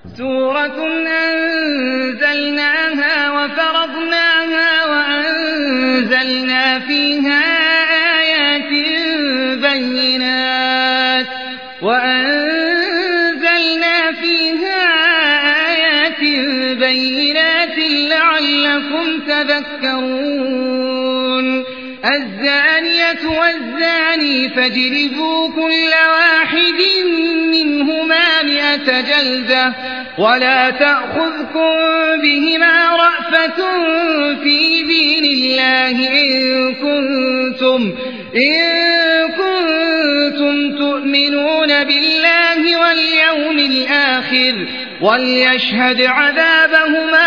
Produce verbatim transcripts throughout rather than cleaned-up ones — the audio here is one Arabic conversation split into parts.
سورة أنزلناها وفرضناها وأنزلنا فيها آيات بينات وأنزلنا فيها آيات بينات لعلكم تذكرون الزانية والزاني فاجلدوا كل واحد منهما مئة جلدة ولا تأخذكم بهما رأفة في دين الله إن كنتم, إن كنتم تؤمنون بالله واليوم الآخر وليشهد عذابهما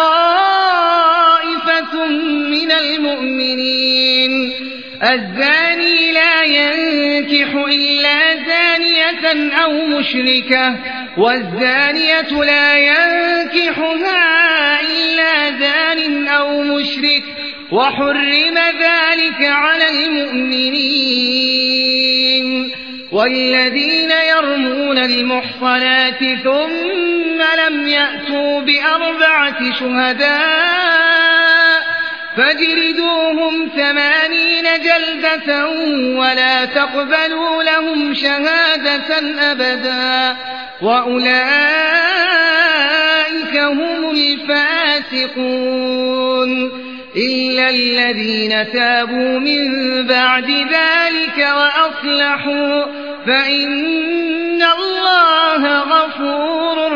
طائفة من المؤمنين الزاني لا ينكح إلا زانية أو مشركة والزانية لا ينكحها إلا زان أو مشرك وحرم ذلك على المؤمنين والذين يرمون المحصنات ثم لم يأتوا بأربعة شهداء فاجلدوهم ثمانين جلدة ولا تقبلوا لهم شهادة أبدا وأولئك هم الفاسقون إلا الذين تابوا من بعد ذلك وأصلحوا فإن الله غفور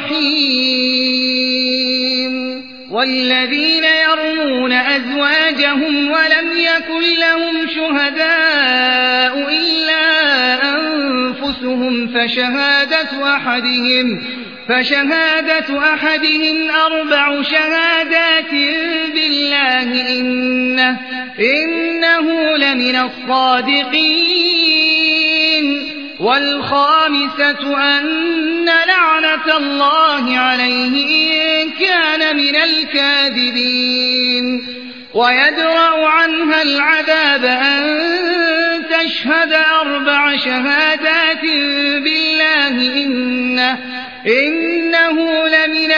رحيم والذين يرمون أزواجهم ولم يكن لهم شهداء إلا أنفسهم فشهادة أحدهم فشهادة أحدهم أربع شهادات بالله إنه, إنه لمن الصادقين والخامسة أن لعنة الله عليه إن كان من الكاذبين ويدرأ عنها العذاب أن تشهد أربع شهادات بالله إنه, إنه لمن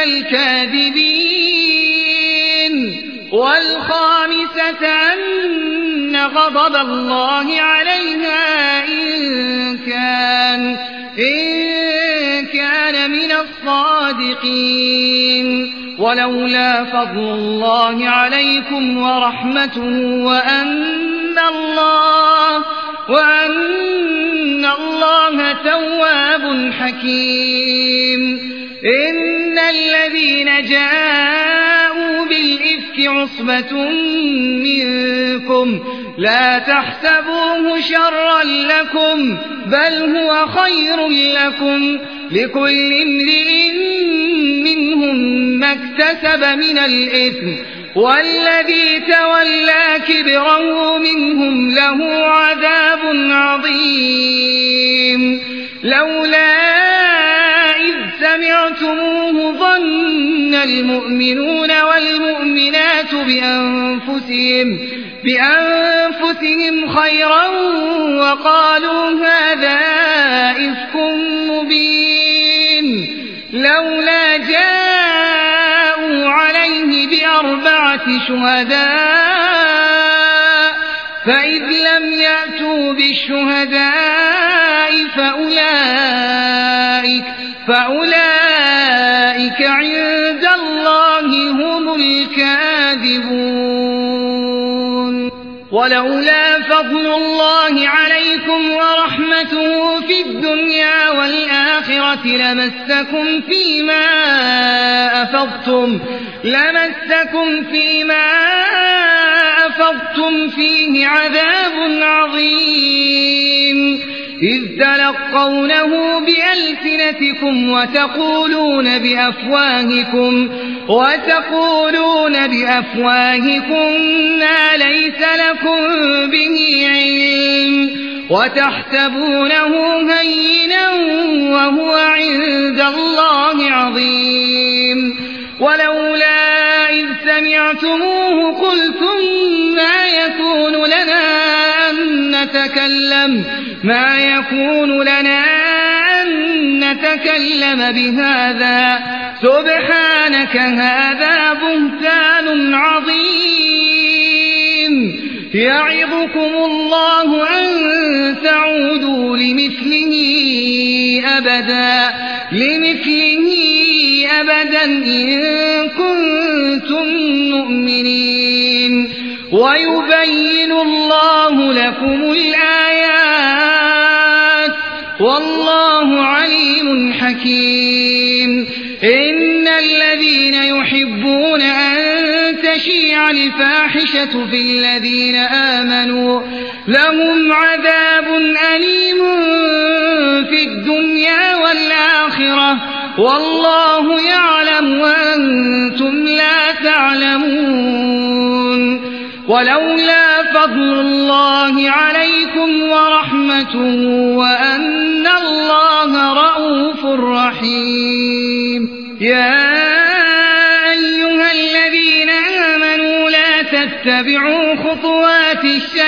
الكاذبين والخامسة أن غضب الله عليها إن كان, إن كان من الصادقين ولولا فضل الله عليكم ورحمته وأن الله وأن الله تواب حكيم إن الذين جاءوا بالإفك عصبة منكم لا تحسبوه شرا لكم بل هو خير لكم لكل امرئ منهم ما اكتسب من الإثم والذي تولى كبره منهم له عذاب عظيم لولا إذ سمعتموه ظن المؤمنون والمؤمنات بأنفسهم, بأنفسهم خيرا وقالوا هذا إفك مبين لولا جاءوا عليه بأربعة شهداء فإذ لم يأتوا بالشهداء فأولئك, فأولئك عند الله هم الكاذبون ولولا فضل الله عليكم ورحمته في الدنيا والآخرة لمسكم فيما أفضتم, لمسكم فيما أفضتم فيه عذاب عظيم إذ تلقونه بألسنتكم وتقولون بأفواهكم, وتقولون بأفواهكم ما ليس لكم به علم وتحسبونه هينا وهو عند الله عظيم ولولا إذ سمعتموه قلتم ما يكون لنا أن نتكلم ما يكون لنا أن تكلم بهذا سبحانك هذا بهتان عظيم يعظكم الله أن تعودوا لمثله أبدا لمثله أبدا إن كنتم مؤمنين ويبين الله لكم الآيات والله عليم حكيم إن الذين يحبون أن تشيع الفاحشة في الذين آمنوا لهم عذاب أليم في الدنيا والآخرة والله يعلم وأنتم لا تعلمون ولولا فضل الله عليكم ورحمته وأن الله رءوف رحيم يا أيها الذين آمنوا لا تتبعوا خطوات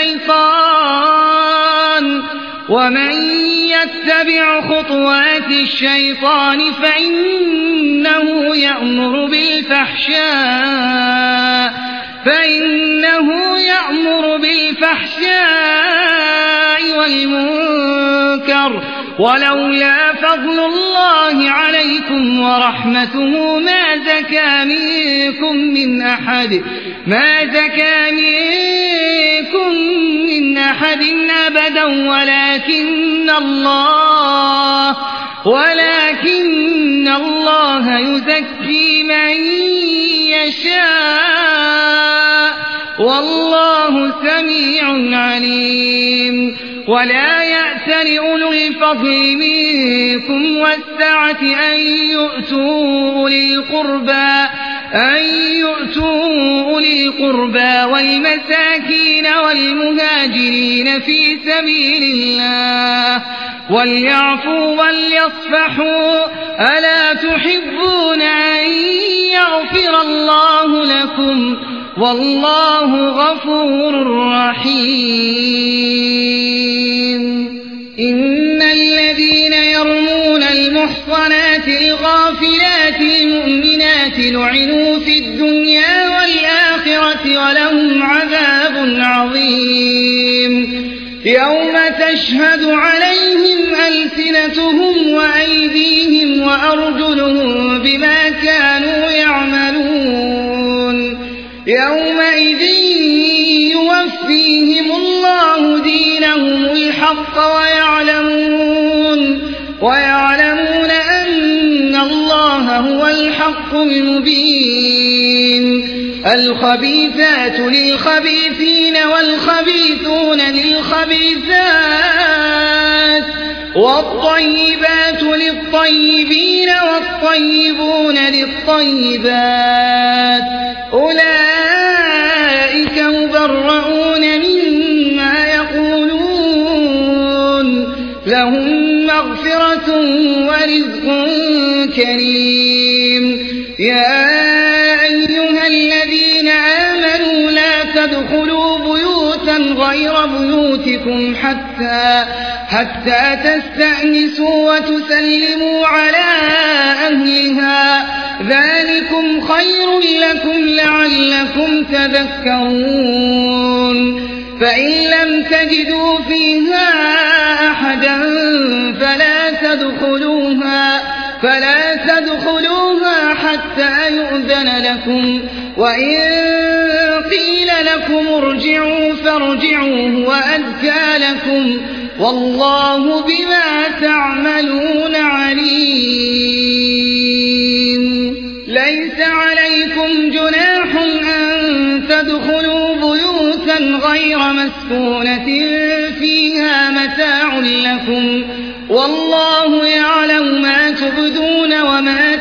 الشيطان ومن يتبع خطوات الشيطان فإنه يأمر بالفحشاء فإنه يأمر بالفحشاء والمنكر ولولا فضل الله عليكم ورحمته ما زكى منكم من أحد ما زكى منكم من أحد أبدا ولكن الله ولكن الله يزكي من يشاء والله سميع عليم ولا يأتل أولو الفضل منكم والسعة أن يؤتوا أولي القربى أن يؤتوا أولي القربى والمساكين والمهاجرين في سبيل الله وليعفوا وليصفحوا ألا تحبون أن يغفر الله لكم والله غفور رحيم إن الذين يرمون المحصنات الغافلات المؤمنات لعنوا في الدنيا والآخرة ولهم عذاب عظيم يوم تشهد عليهم ألسنتهم وأيديهم وأرجلهم بما كانوا يعملون يومئذ يوفيهم الله دينهم الحق ويعلمون ويعلمون أن الله هو الحق المبين الخبيثات للخبيثين والخبيثون للخبيثات والطيبات للطيبين والطيبون للطيبات أولئك مبرؤون مما يقولون لهم مغفرة ورزق كريم يا أيها الذين آمنوا لا تدخلوا بيوتا غير بيوتكم حتى حتى تستأنسوا وتسلموا على أهلها ذلكم خير لكم لعلكم تذكرون فإن لم تجدوا فيها أحدا فلا تدخلوها فلا تدخلوها حتى يؤذن لكم وإن قيل لكم ارجعوا فارجعوا هو أزكى لكم والله بما تعملون عليم ليس عليكم جناح أن تدخلوا بيوتا غير مسكونة فيها متاع لكم والله يعلم ما تبدون وما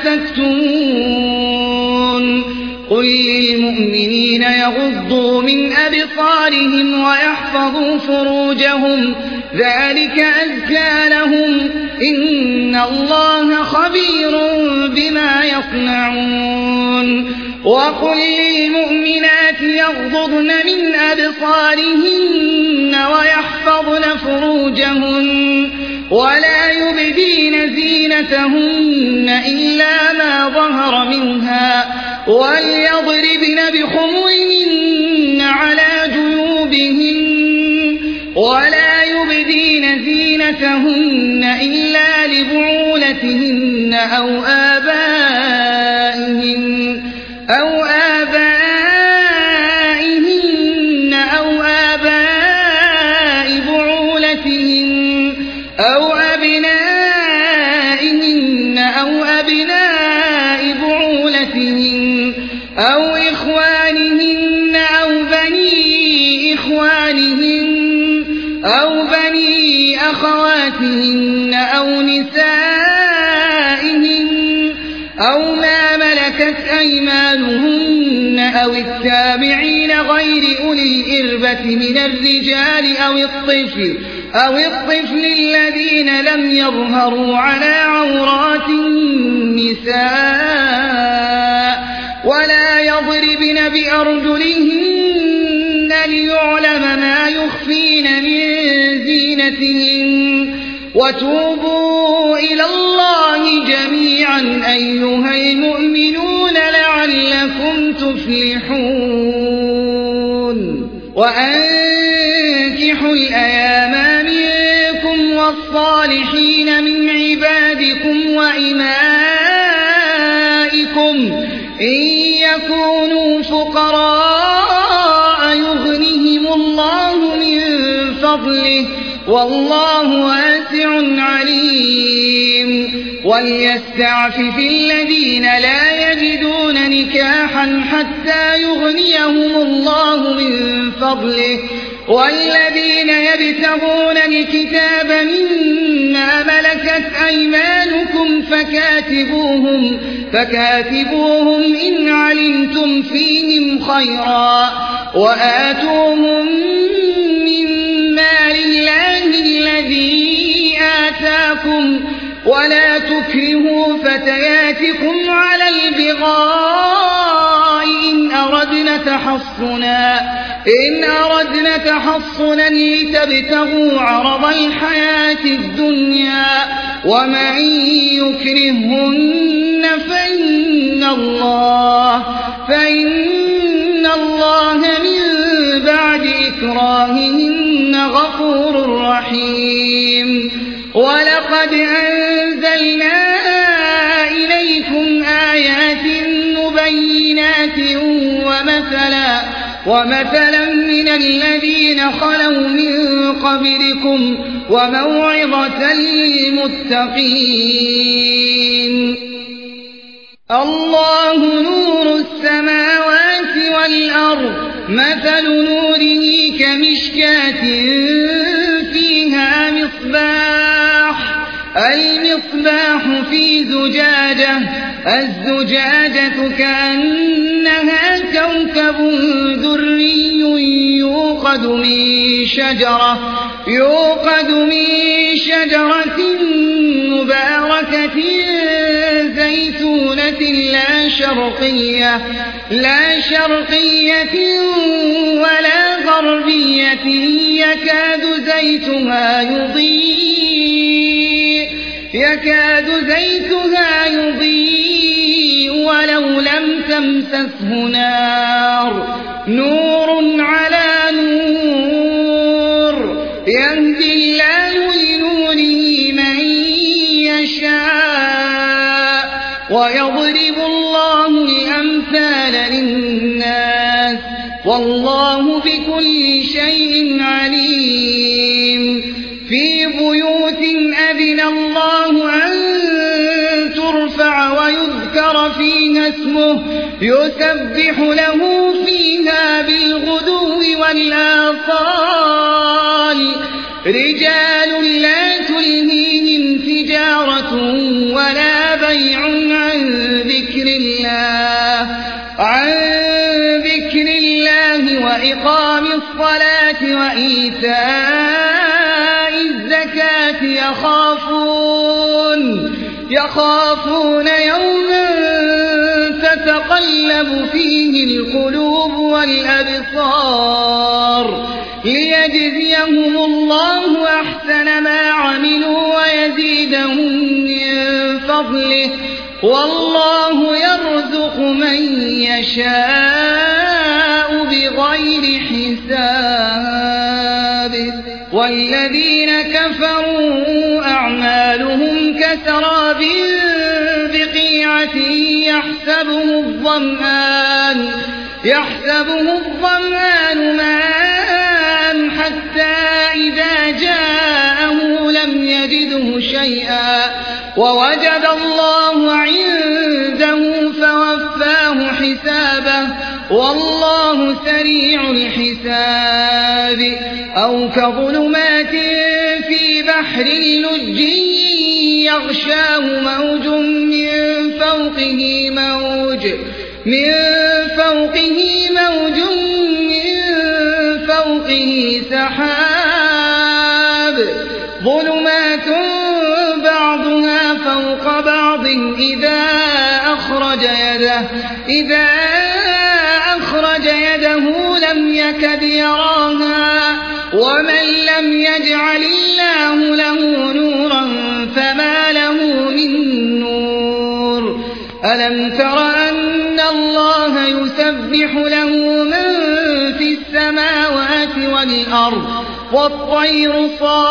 تكتمون قل للمؤمنين يغضوا من أبصارهم ويحفظوا فروجهم ذلك أزكى لهم إن الله خبير بما يصنعون وقل للمؤمنات يغضضن من أبصارهن ويحفظن فروجهن ولا يبدين زينتهن إلا ما ظهر منها وليضربن بخمرهن على جيوبهن ولا يبدين زينتهن إلا لبعولتهن أو آبائهن أو آبائهن أو آباء بعولتهن أو أبنائهن أو أبناء بعولتهن أو إخوانهن أو بني إخوانهن أو بني أخواتهن أو نسائهن أو ما ملكت أيمانهن أو التابعين غير أولي الإربة من الرجال أو الطفل أو الطفل الذين لم يظهروا على عورات النساء ولا يضربن بأرجلهن ليعلم ما يخفين من زينتهن وتوبوا إلى الله جميعا أيها المؤمنون لعلكم تفلحون وأنكحوا الأيام منكم والصالحين من عبادكم وإمائكم إن يكونوا فقراء يغنهم الله من فضله والله واسع عليم وليستعفف الذين لا يجدون نكاحا حتى يغنيهم الله من فضله والذين يبتغون الكتاب مما ملكت أيمانكم فكاتبوهم فكاتبوهم إن علمتم فيهم خيرا وآتوهم من مال الله الذي آتاكم ولا تكرهوا فتياتكم على البغاء إن أردنا تحصنا إن أردنا تحصنا لتبتغوا عرض الحياة الدنيا ومن يكرهن فإن الله فإن الله من بعد إكراههن غفور رحيم ولقد أنزلنا إليكم آيات مبينات ومثلا ومثلا من الذين خلوا من قبلكم وموعظة للمتقين الله نور السماوات والأرض مثل نوره كمشكاة فيها مصباح المصباح في زجاجة الزجاجة كأنها كوكب دري يوقد من شجرة يوقد من شجرة مباركة زيتونة لا شرقية لا شرقية ولا غربية يكاد زيتها يضيء يكاد زيتها يضيء ولو لم تمسسه نار نور على نور يهدي الله لنوره من يشاء ويضرب الله الأمثال للناس والله بكل شيء عليم في بيوت أذن الله أن ترفع ويذكر فيها اسمه يسبح له فيها بالغدو والآصال رجال لا تلهيهم تجارة ولا بيع عن ذكر الله عن ذكر الله وإقام الصلاة وإيتاء الزكاة يخافون يخافون يوما تتقلب تلهب فيه القلوب والأبصار ليجزيهم الله أحسن ما عملوا ويزيدهم من فضله والله يرزق من يشاء بغير حساب. والذين كفروا أعمالهم كسراب بقيعة يحسبه الظمآن يحسبه الظمآن ماء حتى إذا جاءه لم يجده شيئا ووجد الله عنده فوفاه حسابه والله سريع الحساب. أو كظلمات في بحر لج يغشاه موج من فوقه موج من فوقه موج من فوقه سحاب ظلمات بعضها فوق بعض إذا أخرج يده إذا أخرج يده لم يكد يراها ومن لم يجعل الله له نورا فما له من نور. ألم تر أن الله يسبح له من في السماوات والأرض والطير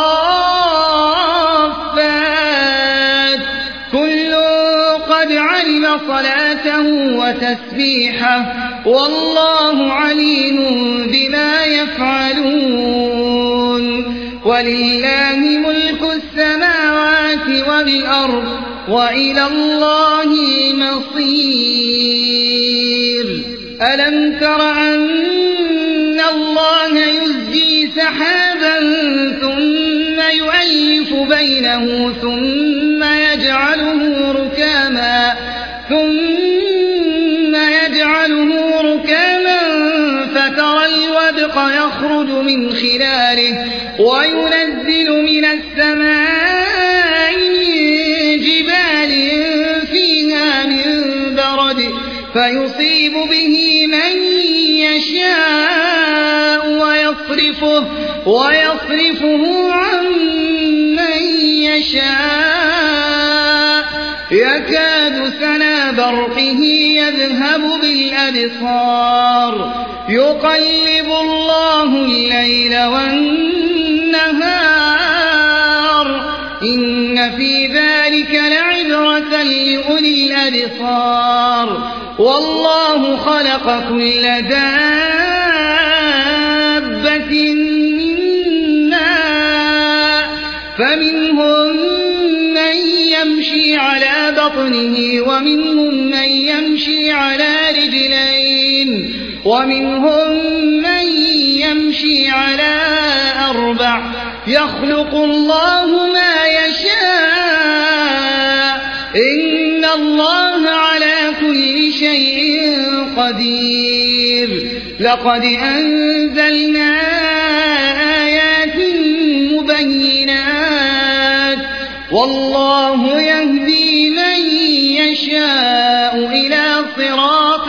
صافات كل قد علم صلاته وتسبيحه والله عليم بما يفعلون. ولله ملك السماوات والأرض وإلى الله المصير. ألم تر أن الله يزجي سحابا ثم يؤلف بينه ثم يجعله ركاما ثم يجعله ركاما فترى الودق يخرج من خلاله وينزل من السماء من جبال فيها من برد فيصيب به من يشاء ويصرفه, ويصرفه عن من يشاء يكاد سنا برقه يذهب بالأبصار يقلب الله الليل والنهار إن في ذلك لعبرة لأولي الأبصار. والله خلق كل دابة من ماء فمنهم من يمشي على بطنه ومنهم من يمشي على رجلين ومنهم من يمشي على أربع يخلق الله ما يشاء إن الله على كل شيء قدير. لقد أنزلنا آيات مبينات والله يهدي من يشاء إلى صراط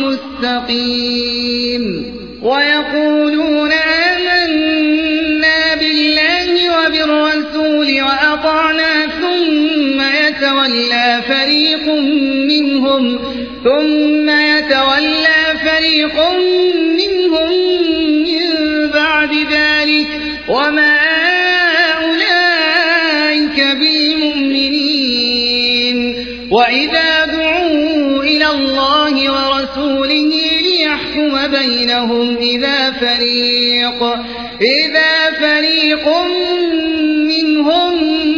مستقيم. ويقولون آمنا بالله وبالرسول وأطعنا ثم يتولى فريق منهم ثم يتولى فريق منهم من بعد ذلك وما أولئك بالمؤمنين. وإذا دعوا إلى الله ورسوله ليحكم بينهم إذا فريق إذا فريق منهم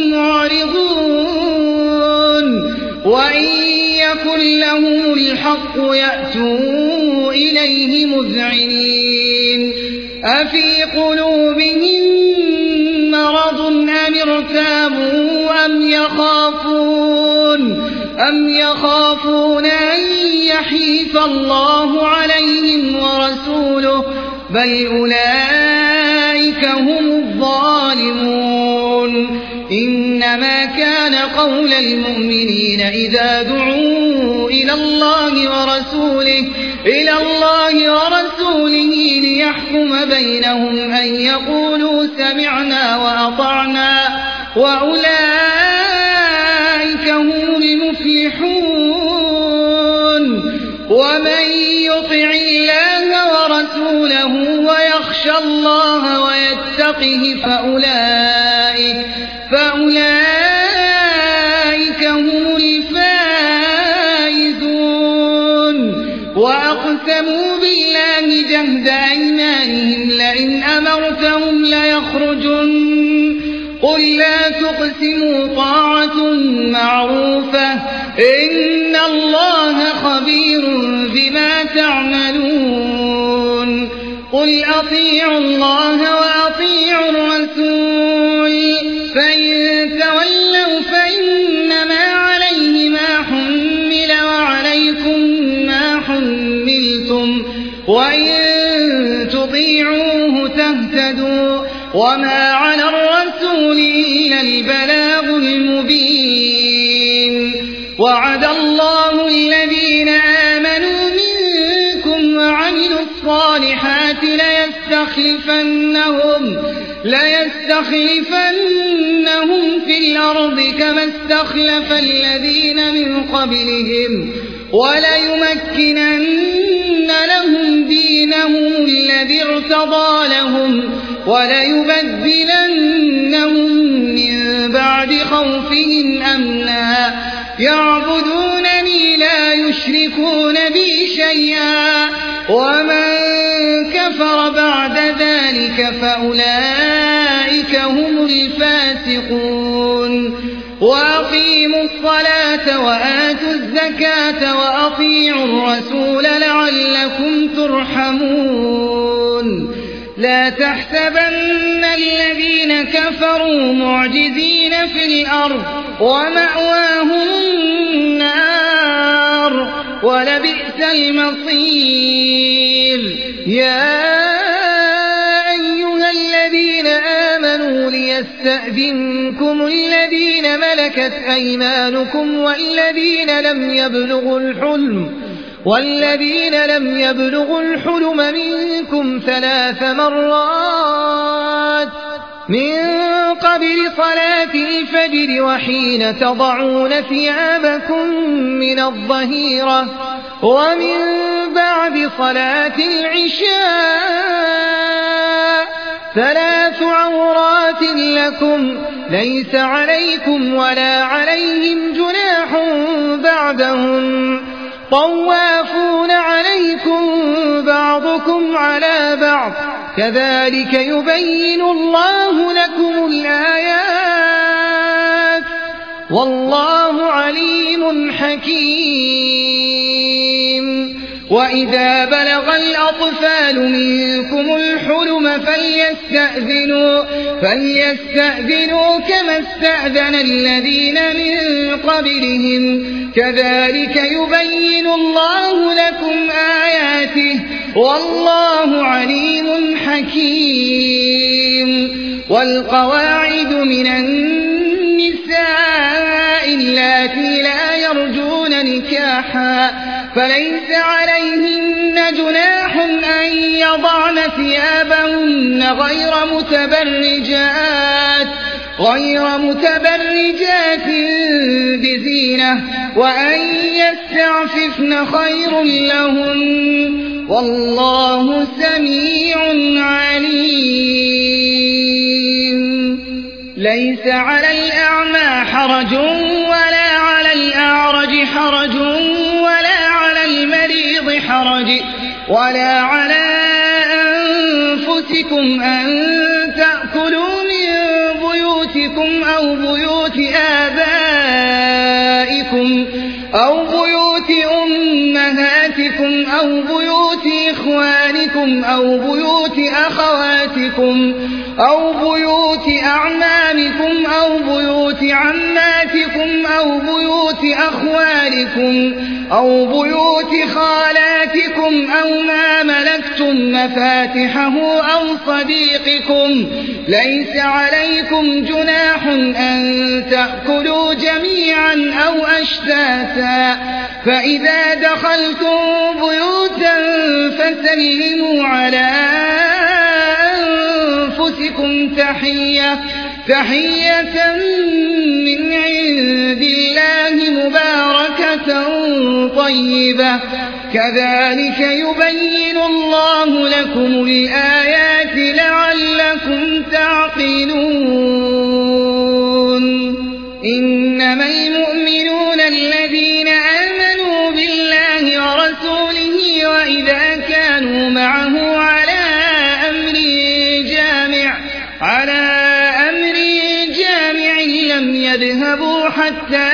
معرضون وإن يكن لهم الحق يأتوا إليه مذعنين. أفي قلوبهم مرض أم ارتابوا أم يخافون أم يخافون أن يحيف الله عليهم ورسوله بل أولئك هم الظالمون. إنما كان قول المؤمنين إذا دعوا إلى الله ورسوله إلى الله ورسوله ليحكم بينهم أن يقولوا سمعنا وأطعنا وأولئك هم المفلحون ومن يطع الله ورسوله ويخشى الله ويتقه فأولئك, فأولئك هم الفائزون وأقسموا بالله جهد أيمانهم لئن أمرتهم ليخرجن قل لا تقسموا طاعة معروفة إن الله خبير بما تعملون قل أطيعوا الله وأطيعوا الرسول فإن تولوا فإنما عليه ما حمل وعليكم ما حملتم وإن تطيعوه تهتدوا وما على الرسول إلا البلاغ المبين وعد الله الذين آمنوا منكم وعملوا الصالحات ليستخلفنهم, ليستخلفنهم في الأرض كما استخلف الذين من قبلهم وليمكنن لهم دينهم الذي ارتضى لهم وليبدلنهم من بعد خوفهم أمنا يعبدونني لا يشركون بي شيئا ومن كفر بعد ذلك فأولئك هم الفاسقون وأقيموا الصلاة وآتوا الزكاة وأطيعوا الرسول لعلكم ترحمون لا تحسبن الذين كفروا معجزين في الأرض ومأواهم النار ولبئس المصير يا أيها الذين آمنوا ليستأذنكم الذين ملكت أيمانكم والذين لم يبلغوا الحلم والذين لم يبلغوا الحلم منكم ثلاث مرات من قبل صلاة الفجر وحين تضعون ثيابكم من الظهيرة ومن بعد صلاة العشاء ثلاث عورات لكم ليس عليكم ولا عليهم جناح بعدهم طوافون عليكم بعضكم على بعض كذلك يبين الله لكم الآيات والله عليم حكيم وإذا بلغ الأطفال منكم الحلم فليستأذنوا, فليستأذنوا كما استأذن الذين من قبلهم كذلك يبين الله لكم آياته والله عليم حكيم والقواعد من النساء اللاتي لا يرجون نكاحا فليس عليهن جناح أن يضعن ثيابهن غير متبرجات غير متبرجات بزينة وأن يستعففن خير لهم والله سميع عليم ليس على الأعمى حرج ولا على الأعرج حرج ولا على المريض حرج ولا على أنفسكم أن تأكلوا من بيوتكم أو بيوت آبائكم أو بيوت أمهاتكم أو بيوت إخوانكم أو بيوت أخواتكم أو بيوت أعمامكم أو بيوت عماتكم أو بيوت أخوالكم أو بيوت خالاتكم أو ما ملكتم مفاتحه أو صديقكم ليس عليكم جناح أن تأكلوا جميعا أو أشتاتا فإذا دخلتم بيوتا فسلموا على أنفسكم تحية تحية من عند الله مباركة طيبة كذلك يبين الله لكم الآيات لعلكم تعقلون إنما المؤمنون الذين آمنوا بالله ورسوله وإذا كانوا معه على أمر جامع على أمر جامع لم يذهبوا حتى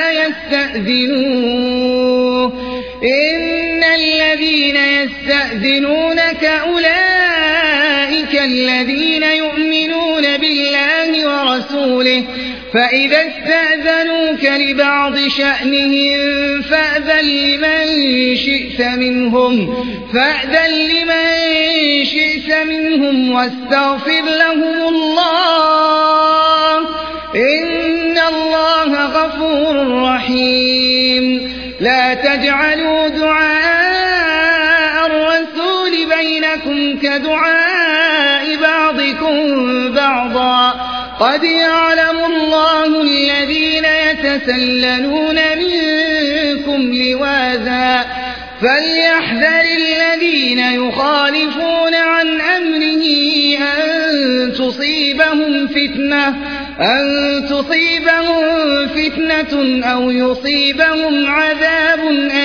يستأذنوه إن الذين يستأذنونك أولئك الذين يؤمنون بالله ورسوله فإذا استأذنوك لبعض شأنهم فأذن لمن شئت منهم فأذن لمن شئت منهم واستغفر لهم الله إن الله غفور رحيم لا تجعلوا دعاء الرسول بينكم كدعاء بعضكم بعضا قد يعلم الله الذين يتسللون منكم لواذا فليحذر الذين يخالفون عن أمره أن تصيبهم فتنة أن تصيبهم فتنة أو يصيبهم عذاب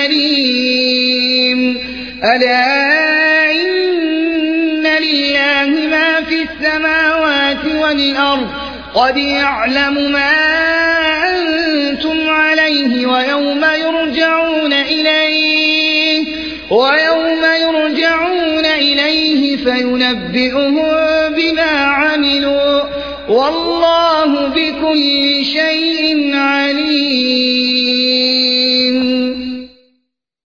أليم ألا إن لله ما في السماوات والأرض قد يعلم ما أنتم عليه ويوم يرجعون إليه ويوم يرجعون إليه فينبئهم بما عملوا والله بكل شيء عليم.